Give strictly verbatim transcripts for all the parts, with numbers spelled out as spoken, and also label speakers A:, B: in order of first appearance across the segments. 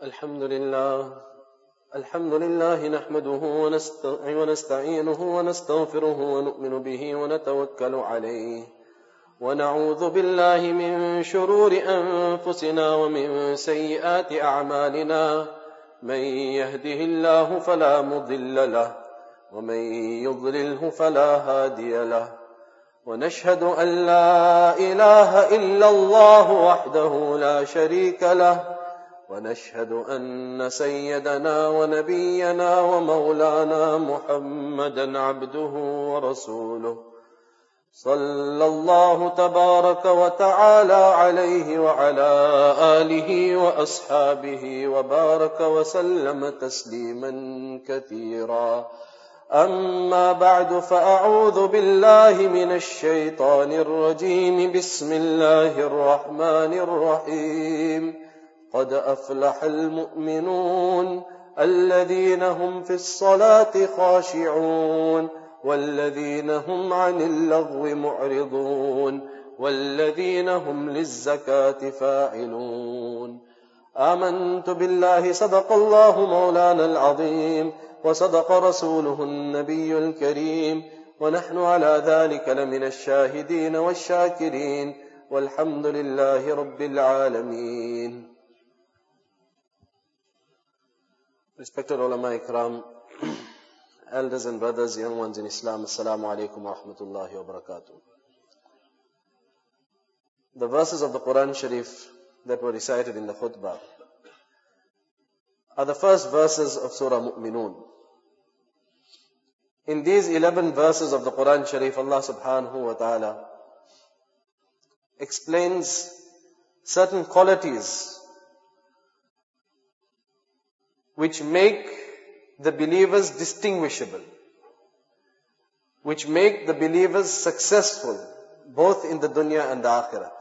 A: الحمد لله الحمد لله نحمده ونستعينه ونستغفره ونؤمن به ونتوكل عليه ونعوذ بالله من شرور أنفسنا ومن سيئات أعمالنا من يهده الله فلا مضل له ومن يضلله فلا هادي له ونشهد أن لا إله إلا الله وحده لا شريك له ونشهد أن سيدنا ونبينا ومولانا محمدا عبده ورسوله صلى الله تبارك وتعالى عليه وعلى آله وأصحابه وبارك وسلم تسليما كثيرا. أما بعد فأعوذ بالله من الشيطان الرجيم. بسم الله الرحمن الرحيم. قد أفلح المؤمنون الذين هم في الصلاة خاشعون والذين هم عن اللغو معرضون والذين هم للزكاة فاعلون. آمنت بالله صدق الله مولانا العظيم وصدق رسوله النبي الكريم ونحن على ذلك لمن الشاهدين والشاكرين والحمد لله رب العالمين. Respected ulama ikram, elders and brothers, young ones in Islam, assalamu alaikum wa rahmatullahi wa barakatuh. The verses of the Quran Sharif that were recited in the khutbah are the first verses of Surah Mu'minun. In these eleven verses of the Quran Sharif, Allah subhanahu wa ta'ala explains certain qualities which make the believers distinguishable, which make the believers successful both in the dunya and the akhirat.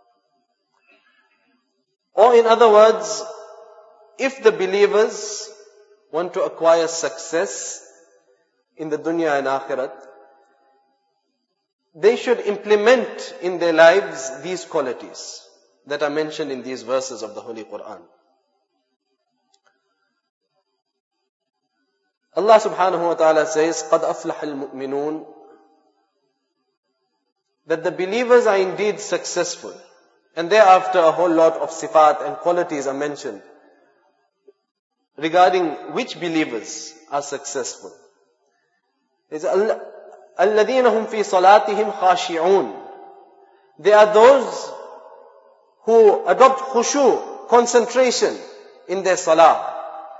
A: Or in other words, if the believers want to acquire success in the dunya and akhirat, they should implement in their lives these qualities that are mentioned in these verses of the Holy Quran. Allah subhanahu wa ta'ala says, قَدْ أَفْلَحَ الْمُؤْمِنُونَ, that the believers are indeed successful. And thereafter a whole lot of sifat and qualities are mentioned regarding which believers are successful. الَّذِينَ هُمْ فِي صَلَاتِهِمْ خَاشِعُونَ, they are those who adopt khushu, concentration in their salah.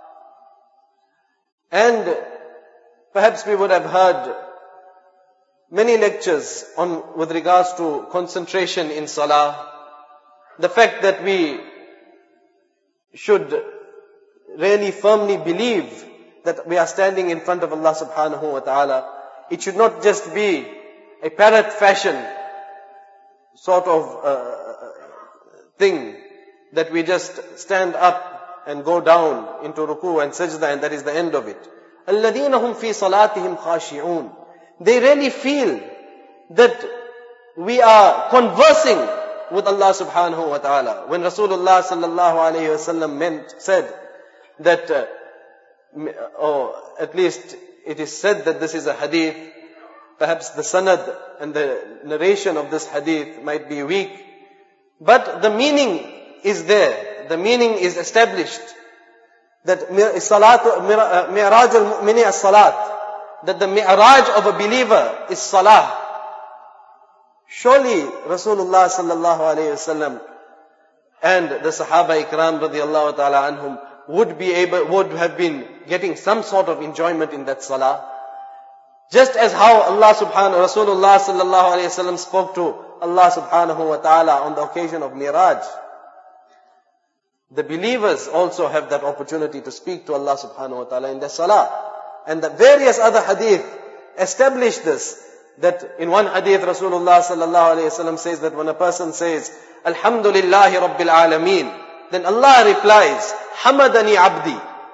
A: And perhaps we would have heard many lectures on with regards to concentration in salah. The fact that we should really firmly believe that we are standing in front of Allah subhanahu wa ta'ala. It should not just be a parrot fashion sort of uh, thing that we just stand up and go down into ruku and sajda and that is the end of it. الَّذِينَ هُمْ فِي صَلَاتِهِمْ خَاشِعُونَ, they really feel that we are conversing with Allah subhanahu wa ta'ala. When Rasulullah sallallahu alayhi wa sallam meant, said that, uh, or at least it is said that this is a hadith, perhaps the sanad and the narration of this hadith might be weak, but the meaning is there. The meaning is established that mi'raj al-mu'mini as-salat, that the mi'raj of a believer is salah. Surely Rasulullah sallallahu alayhi wasallam and the Sahaba ikram radiyallahu ta'ala anhum would be able, would have been getting some sort of enjoyment in that salah. Just as how Allah subhanahu, Rasulullah sallallahu alayhi wasallam spoke to Allah subhanahu wa ta'ala on the occasion of Miraj. The believers also have that opportunity to speak to Allah subhanahu wa ta'ala in their salah. And the various other hadith establish this. That in one hadith Rasulullah sallallahu alayhi wa sallam says that when a person says, Alhamdulillahi Rabbil Alameen, then Allah replies, Hamadani Abdi.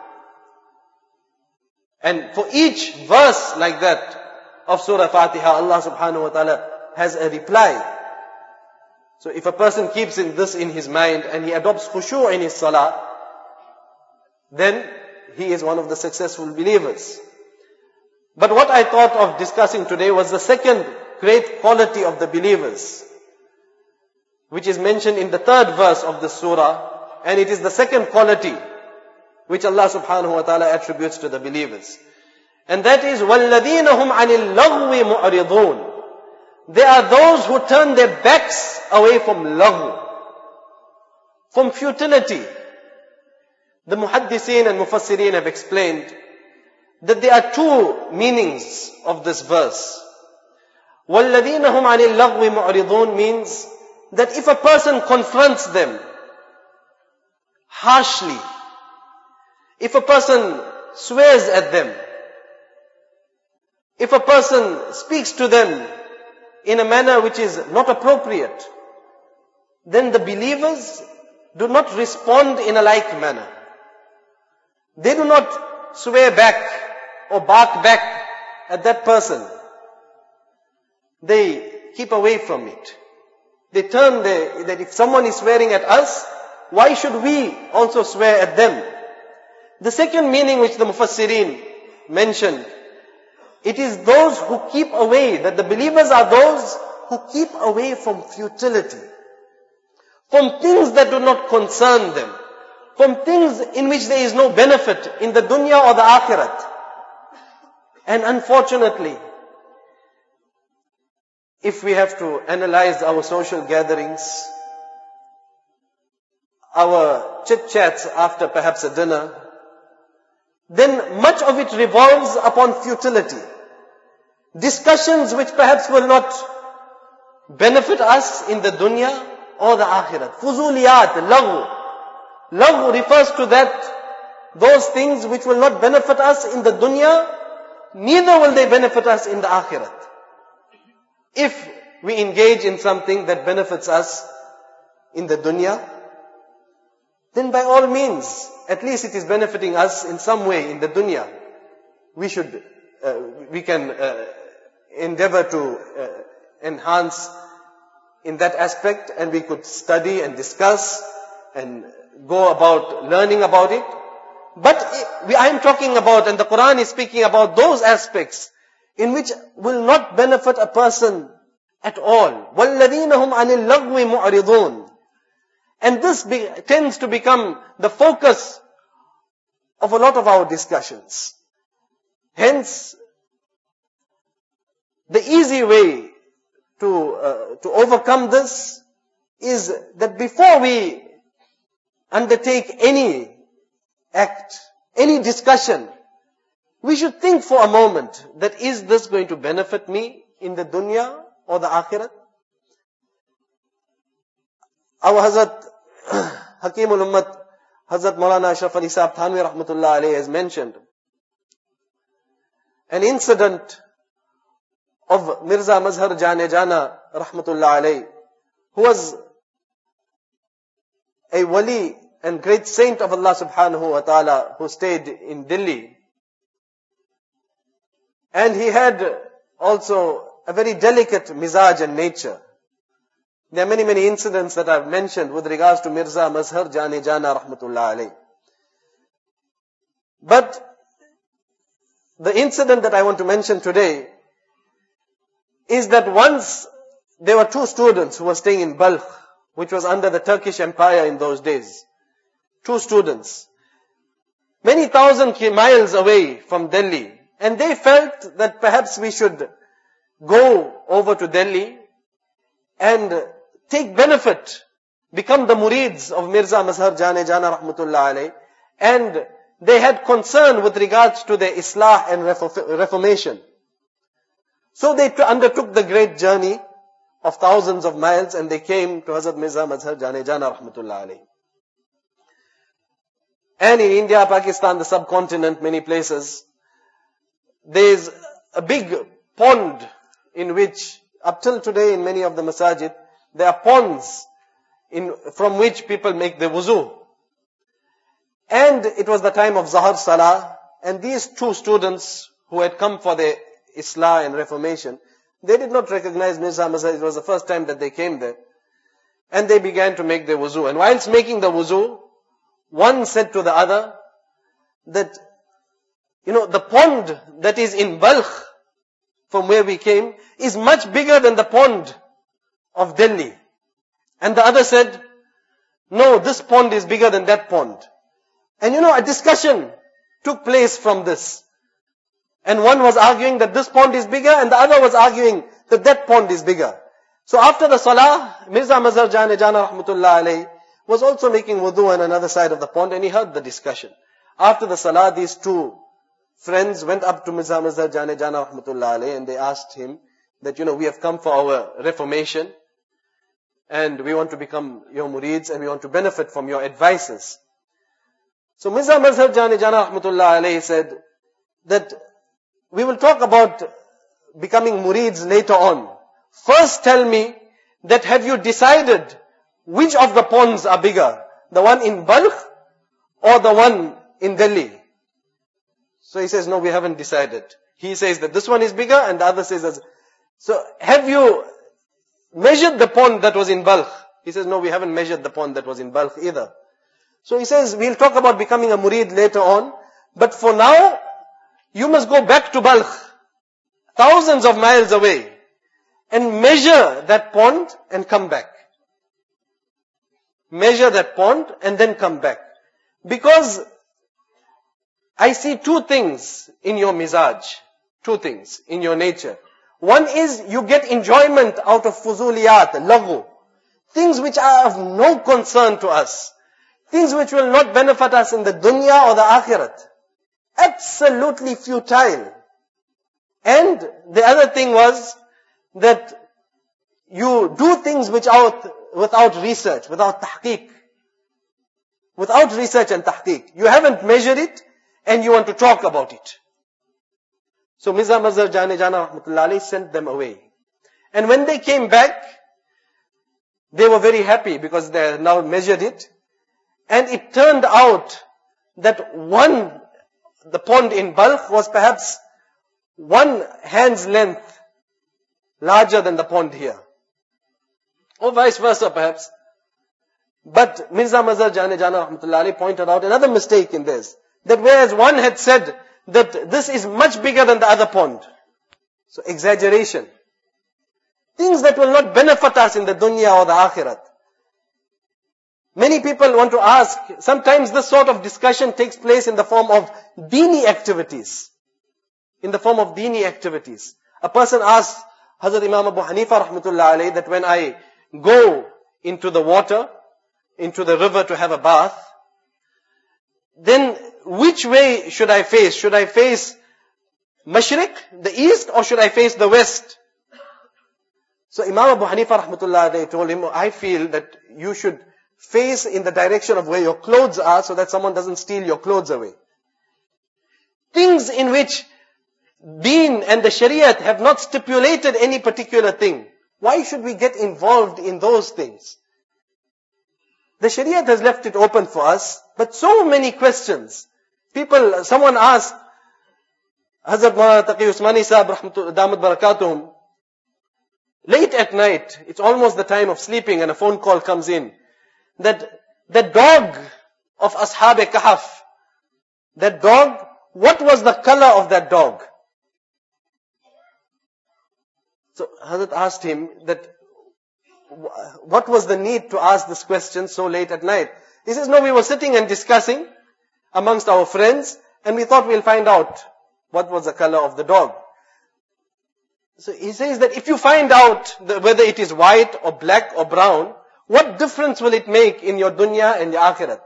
A: And for each verse like that of Surah Fatiha, Allah subhanahu wa ta'ala has a reply. So if a person keeps in this in his mind and he adopts khushu' in his salah, then he is one of the successful believers. But what I thought of discussing today was the second great quality of the believers, which is mentioned in the third verse of the surah, and it is the second quality which Allah subhanahu wa ta'ala attributes to the believers. And that is, وَالَّذِينَ هُمْ عَنِ اللَّغْوِ مُعْرِضُونَ. They are those who turn their backs away from laghu, from futility. The muhaddiseen and mufassirin have explained that there are two meanings of this verse. وَالَّذِينَ هُمْ عَنِ اللَّغْوِ مُعْرِضُونَ means that if a person confronts them harshly, if a person swears at them, if a person speaks to them in a manner which is not appropriate, then the believers do not respond in a like manner. They do not swear back or bark back at that person. They keep away from it. They turn their, that if someone is swearing at us, why should we also swear at them? The second meaning which the mufassirin mentioned, it is those who keep away, that the believers are those who keep away from futility, from things that do not concern them, from things in which there is no benefit in the dunya or the akhirat. And unfortunately, if we have to analyze our social gatherings, our chit-chats after perhaps a dinner, then much of it revolves upon futility. Discussions which perhaps will not benefit us in the dunya or the akhirat. Fuzuliyat, laghu. Laghu refers to that, those things which will not benefit us in the dunya, neither will they benefit us in the akhirat. If we engage in something that benefits us in the dunya, then by all means, at least it is benefiting us in some way in the dunya. We should, uh, we can uh, endeavor to uh, enhance in that aspect, and we could study and discuss and go about learning about it. But I am talking about, and the Quran is speaking about those aspects in which will not benefit a person at all. وَالَّذِينَ هُمْ عَنِ اللَّغْوِ مُعْرِضُونَ. And this be, tends to become the focus of a lot of our discussions. Hence, the easy way to uh, to overcome this is that before we undertake any act, any discussion, we should think for a moment that is this going to benefit me in the dunya or the akhirat? Our Hazrat Hakimul Ummat, Hazrat Maulana Ashraf Ali Sahib Thanvi Rahmatullah Alayhi has mentioned an incident of Mirza Mazhar Jane Jana Rahmatullah Alayhi, who was a wali and great saint of Allah subhanahu wa ta'ala who stayed in Delhi. And he had also a very delicate mizaj and nature. There are many, many incidents that I've mentioned with regards to Mirza Mazhar Jane Jana Rahmatullah Alayhi. But the incident that I want to mention today is that once there were two students who were staying in Balkh, which was under the Turkish Empire in those days. Two students, many thousand miles away from Delhi. And they felt that perhaps we should go over to Delhi and take benefit, become the murids of Mirza Mazhar Jane Jana Rahmatullah Alayhi. And they had concern with regards to their Islah and Reformation. So they undertook the great journey of thousands of miles, and they came to Hazrat Mirza Mazhar Jane Jana Rahmatullah Alayhi. And in India, Pakistan, the subcontinent, many places, there is a big pond in which, up till today in many of the masajid, there are ponds in, from which people make their wuzu. And it was the time of Zahar Salah, and these two students who had come for their Islah and Reformation, they did not recognize Mirza Mazhar. It was the first time that they came there. And they began to make their wuzu. And whilst making the wuzu, one said to the other that, you know, the pond that is in Balkh, from where we came, is much bigger than the pond of Delhi. And the other said, no, this pond is bigger than that pond. And you know, a discussion took place from this. And one was arguing that this pond is bigger, and the other was arguing that that pond is bigger. So after the salah, Mirza Mazhar Jane Jana Rahmatullah Alayhi was also making wudu on another side of the pond, and he heard the discussion. After the salah, these two friends went up to Mirza Mazhar Jane Jana Rahmatullah Alayhi, and they asked him that, you know, we have come for our reformation, and we want to become your murids, and we want to benefit from your advices. So Mirza Mazhar Jane Jana Rahmatullah Alayhi said that we will talk about becoming murids later on. First tell me that have you decided which of the ponds are bigger? The one in Balkh or the one in Delhi? So he says, no, we haven't decided. He says that this one is bigger, and the other says that. So have you measured the pond that was in Balkh? He says, no, we haven't measured the pond that was in Balkh either. So he says, we'll talk about becoming a murid later on, but for now, you must go back to Balkh, thousands of miles away, and measure that pond and come back. Measure that pond and then come back. Because I see two things in your mizaj, two things in your nature. One is you get enjoyment out of fuzuliyat, laghu, things which are of no concern to us, things which will not benefit us in the dunya or the akhirat. Absolutely futile. And the other thing was that you do things which out, without research, without tahqiq. Without research and tahqiq. You haven't measured it and you want to talk about it. So Mirza Mazhar Jane Jana Rahmatullah Alayhi sent them away. And when they came back, they were very happy because they had now measured it. And it turned out that one, the pond in Balkh was perhaps one hand's length larger than the pond here. Or vice versa perhaps. But Mirza Mazhar Jane Jana Rahmatullah Alayhi pointed out another mistake in this. That whereas one had said that this is much bigger than the other pond. So exaggeration. Things that will not benefit us in the dunya or the akhirat. Many people want to ask, sometimes this sort of discussion takes place in the form of deeni activities. In the form of deeni activities. A person asks Hazrat Imam Abu Hanifa Rahmatullah Alayhi that when I go into the water, into the river to have a bath, then which way should I face? Should I face Mashriq, the east, or should I face the west? So Imam Abu Hanifa Rahmatullah Alayhi told him, I feel that you should face in the direction of where your clothes are so that someone doesn't steal your clothes away. Things in which Deen and the Shariat have not stipulated any particular thing. Why should we get involved in those things? The Shariat has left it open for us, but so many questions. People, someone asked Hazrat Maulana Taqi Usmani Sahib Damat Barakatuhum, late at night, it's almost the time of sleeping and a phone call comes in, that the dog of Ashab Kahf, that dog, what was the color of that dog? So Hazrat asked him that, what was the need to ask this question so late at night? He says, no, we were sitting and discussing amongst our friends and we thought we'll find out what was the color of the dog. So he says that if you find out whether it is white or black or brown, what difference will it make in your dunya and your akhirat?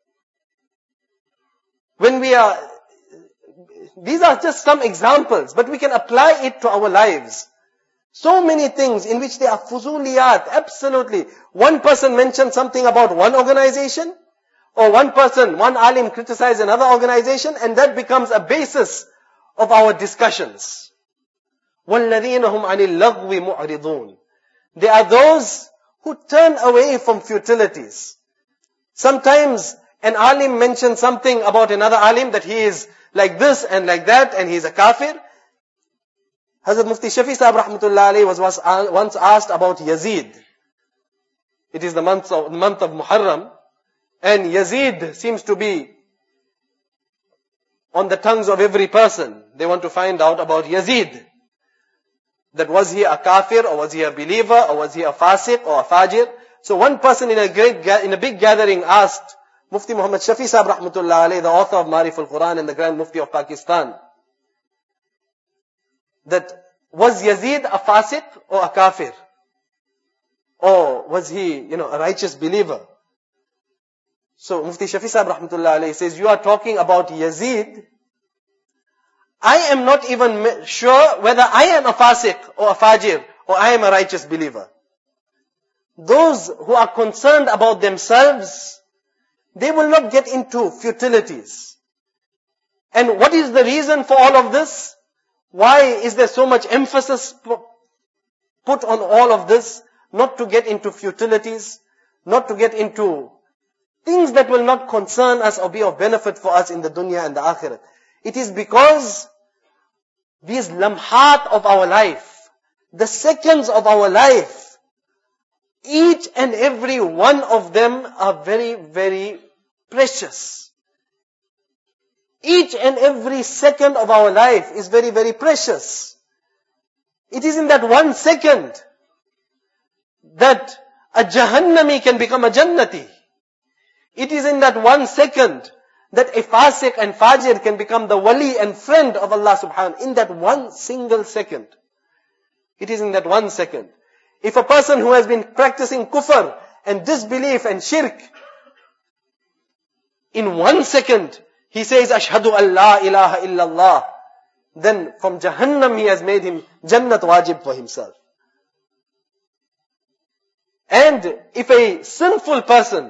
A: When we are, these are just some examples, but we can apply it to our lives. So many things in which they are fuzuliyat, absolutely. One person mentioned something about one organization, or one person, one alim criticized another organization, and that becomes a basis of our discussions. وَالَّذِينَ هُمْ عَنِ اللَّغْوِ مُعْرِضُونَ. They are those who turn away from futilities. Sometimes an alim mentions something about another alim, that he is like this and like that, and he is a kafir. Hazrat Mufti Shafi Sahib Rahmatullah Alayhi was once asked about Yazid. It is the month of, the month of Muharram, and Yazid seems to be on the tongues of every person. They want to find out about Yazid. That was he a kafir, or was he a believer, or was he a fasiq or a fajir? So one person in a great, in a big gathering asked Mufti Muhammad Shafi Sahib Rahmatullah Alayhi, the author of Marif al-Quran and the Grand Mufti of Pakistan, that was Yazid a fasiq or a kafir? Or was he, you know, a righteous believer? So Mufti Shafi Sahib Rahmatullah Alayhi says, you are talking about Yazid. I am not even sure whether I am a fasiq or a fajir or I am a righteous believer. Those who are concerned about themselves, they will not get into futilities. And what is the reason for all of this? Why is there so much emphasis put on all of this? Not to get into futilities, not to get into things that will not concern us or be of benefit for us in the dunya and the akhirat. It is because these lamhat of our life, the seconds of our life, each and every one of them are very, very precious. Each and every second of our life is very, very precious. It is in that one second that a Jahannami can become a Jannati. It is in that one second that a Fasiq and Fajir can become the Wali and friend of Allah subhanahu. In that one single second. It is in that one second. If a person who has been practicing kufr and disbelief and shirk, in one second, he says, Ashhadu an la ilaha illallah, then from Jahannam he has made him Jannat wajib for himself. And if a sinful person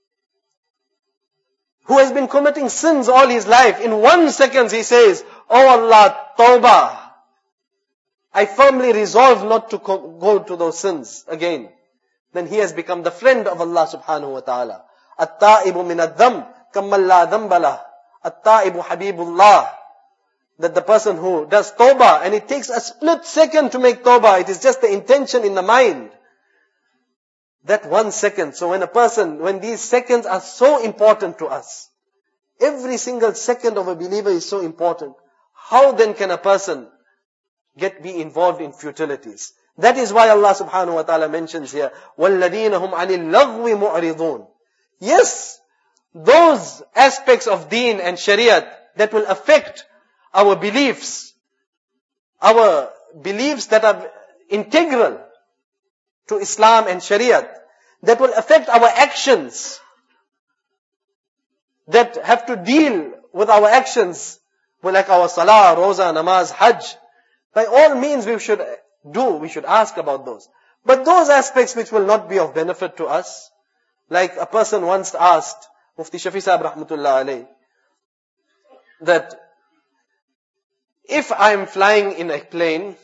A: who has been committing sins all his life, in one second he says, Oh Allah, tawbah, I firmly resolve not to go to those sins again. Then he has become the friend of Allah subhanahu wa ta'ala. At-ta'ibu min ad-dam, kammal la dambalah. At-ta'ibu habibullah. That the person who does tawbah, and it takes a split second to make tawbah, it is just the intention in the mind. That one second. So when a person, when these seconds are so important to us, every single second of a believer is so important, how then can a person get be involved in futilities? That is why Allah subhanahu wa ta'ala mentions here, وَالَّذِينَ هُمْ عَنِ اللَّغْوِ مُعْرِضُونَ. Yes, those aspects of deen and shariat that will affect our beliefs, our beliefs that are integral to Islam and shariat, that will affect our actions, that have to deal with our actions, like our salah, roza, namaz, hajj. By all means we should do, we should ask about those. But those aspects which will not be of benefit to us, like a person once asked Mufti Shafi Sahib Rahmatullah Alayhi, that if I am flying in a plane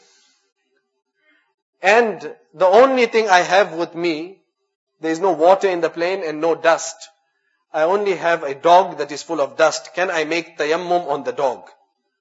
A: and the only thing I have with me, there is no water in the plane and no dust, I only have a dog that is full of dust, can I make tayammum on the dog?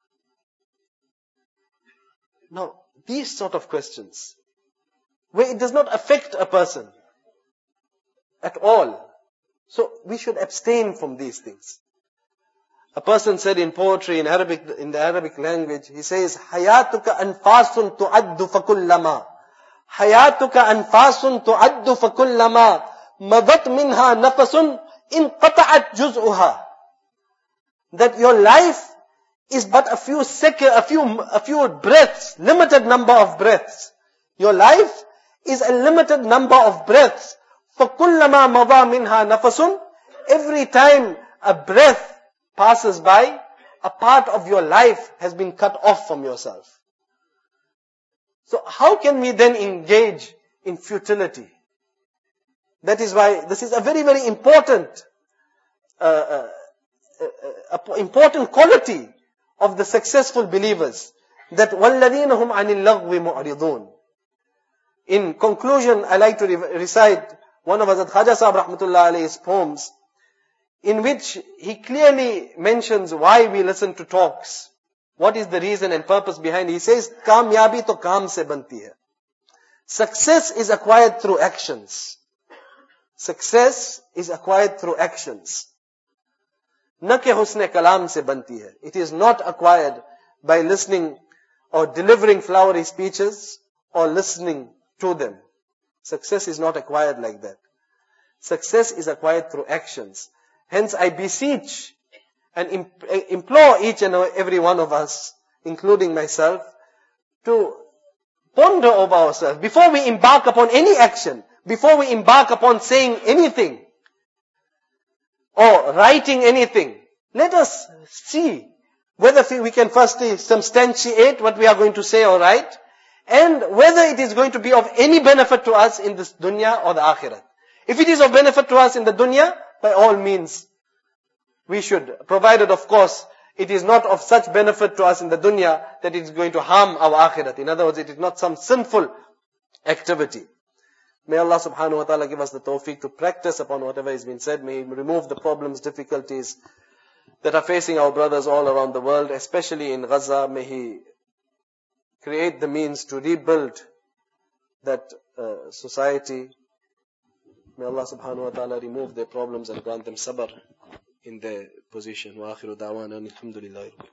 A: Now, these sort of questions, where it does not affect a person at all, so we should abstain from these things. A person said in poetry, in Arabic, in the Arabic language, he says, Hayatuka anfasun tu'addu fakullama. Hayatuka anfasun tu'addu fakullama. Madat minha nafasun inqata'at juz'uha. That your life is but a few seconds, a few, a few breaths, limited number of breaths. Your life is a limited number of breaths. فَكُلَّمَا مَضَى مِنْهَا نَفَسٌ. Every time a breath passes by, a part of your life has been cut off from yourself. So how can we then engage in futility? That is why this is a very, very important, uh, uh, uh, uh, important quality of the successful believers. That وَالَّذِينَ هُمْ عَنِ اللَّغْوِ مُعْرِضُونَ. In conclusion, I like to re- recite one of Hazrat Khaja Sahib Rahmatullah Alayhi's poems, in which he clearly mentions why we listen to talks. What is the reason and purpose behind it? He says, Kamyabi to kaam se banti hai. Success is acquired through actions. Success is acquired through actions. न के husn kalam se banti hai. It is not acquired by listening or delivering flowery speeches or listening to them. Success is not acquired like that. Success is acquired through actions. Hence I beseech and implore each and every one of us, including myself, to ponder over ourselves. Before we embark upon any action, before we embark upon saying anything, or writing anything, let us see whether we can firstly substantiate what we are going to say or write, and whether it is going to be of any benefit to us in this dunya or the akhirat. If it is of benefit to us in the dunya, by all means, we should, provided of course, it is not of such benefit to us in the dunya that it is going to harm our akhirat. In other words, it is not some sinful activity. May Allah subhanahu wa ta'ala give us the tawfiq to practice upon whatever has been said. May He remove the problems, difficulties that are facing our brothers all around the world, especially in Gaza. May He create the means to rebuild that uh, society. May Allah subhanahu wa ta'ala remove their problems and grant them sabr in their position. Wa akhiru da'wana alhamdulillahi.